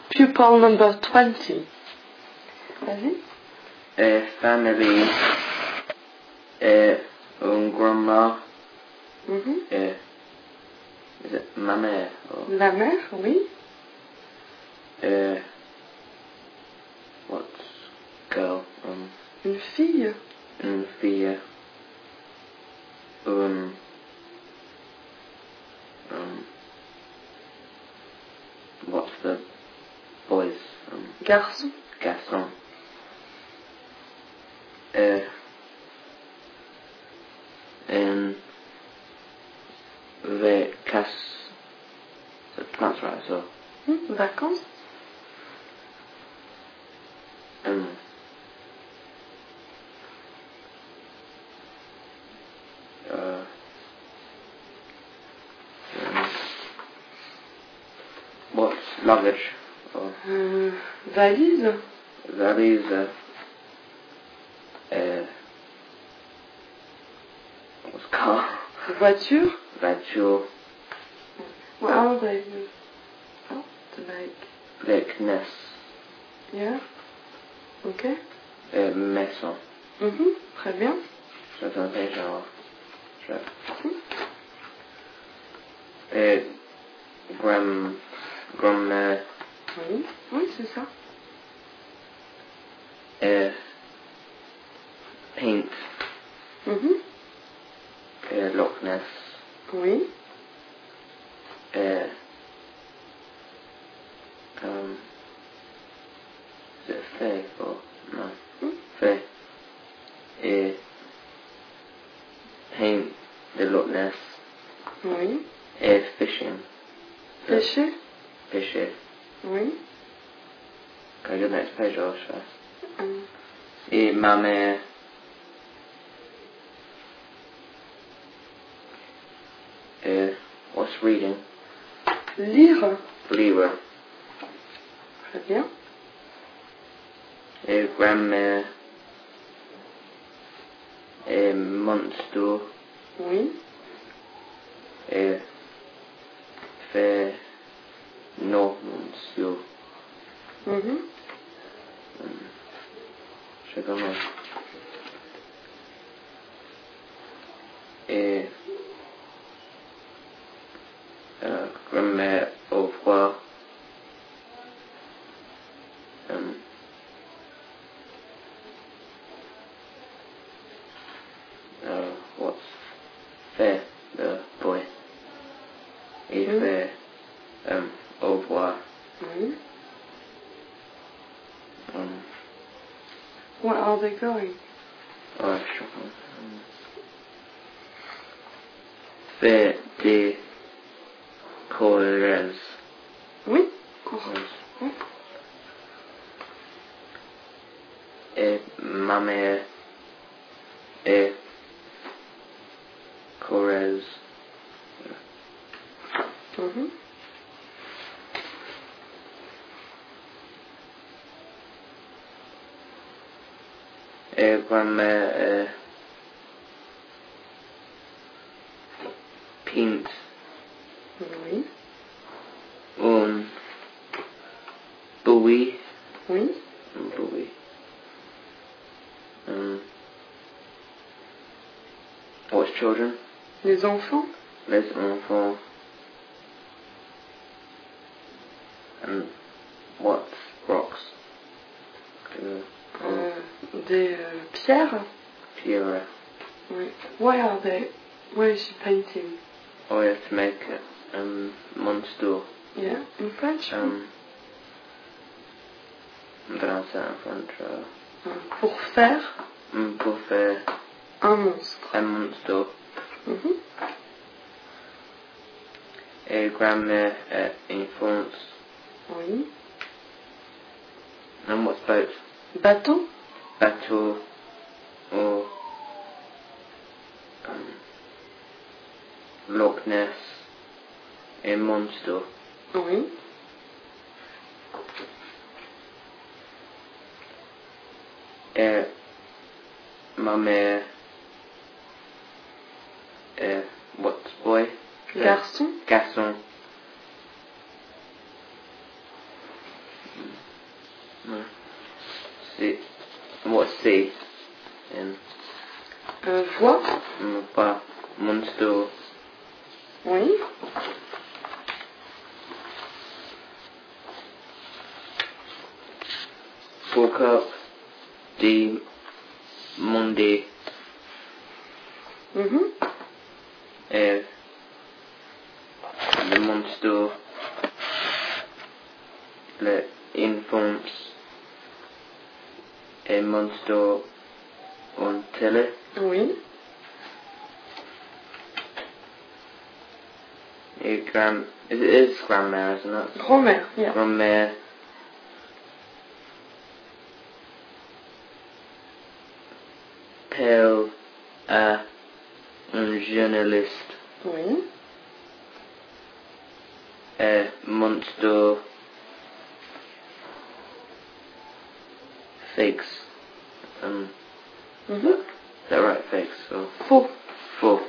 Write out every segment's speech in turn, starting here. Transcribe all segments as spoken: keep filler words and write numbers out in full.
Pupil number twenty. Vas-y. A family. A un grandma. Mm-hmm. A, is it ma mère? Or, La mère, oui. a, what's girl? Um, Une fille. une fille. Un, um, what's the boys? Um, Garçon. garçon. A, in vacances. That's right, so. Hmm, vacances. Um, uh, um, what's luggage? Or Euh, valise. valise? Uh, what's car? Voiture. Voiture. What are they? Oh, to make. Likeness. Yeah. Ok. Uh, maison. Mhm. Très bien. Je t'appelle genre. Je. Mhm. Uh, grand, grand-mère. Oui. Oui, c'est ça. Uh, paint. Mhm. Uh, Loch Ness. Oui. Uh, um, is it Faye or no? Hmm? Faye. Uh, paint the Loch Ness. Oui. Uh, fishing. Pêcher. Fisher. Oui. Can I go next page or should I? Hum. Et ma mère. Uh, what's reading? Lire. Lire. Très bien. Et grand-mère. Et monster. Oui. Et fait non monsieur. Mhm. Je sais comment. Et euh, grand-mère au revoir. Um, uh, what's fait the boy? Il Mm. fait um, au revoir. Oui. Um, Where are they going? oh, je sais pas. Um, fait des colères. Oui. Course. Oui. Et ma mère est Corrèze. Mhm. Et grand-mère est Pint. Oui. Un buoy. Oui. Un buoy. Um, what's children? Les enfants. Les enfants. And what's rocks? Uh, Euh, des euh, pierres. Pierre. Oui. Why are they? Why is she painting? Oh, you have to make it. Um, monster. Yeah. In French. Um, I'm gonna say it in French. Uh, Euh, Pour faire um, pour faire un monstre. un monster. Mhm. Et grand-mère est in France. Oui. And what's boat? Bateau. Bateau or um, Loch Ness et monster. Oui. Et ma mère est what's boy? Garçon. Garçon. see. What's see? In. Euh, voix. Non, pas. Monster. Oui. Woke up. The Monday. Mhm. Eh. Le monster. Le infants. Et monster. On télé. Oui. Et grand. It is grandmère, isn't it? Grand-mère, yeah. Grandmère. Pelle à un journaliste. Oui. Et monster. Figs. Um, Mhm. is that right? Figs. Or Faux. four.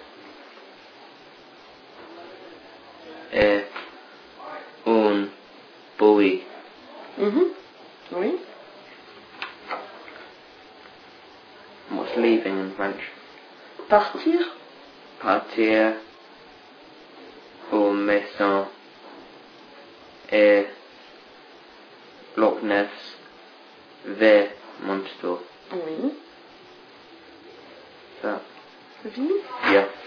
Et un boy. Mhm. Oui. What's leaving in French? Partir. Partir au maison et Loch Ness vers Monster. Oui. That. C'est fini? Yeah.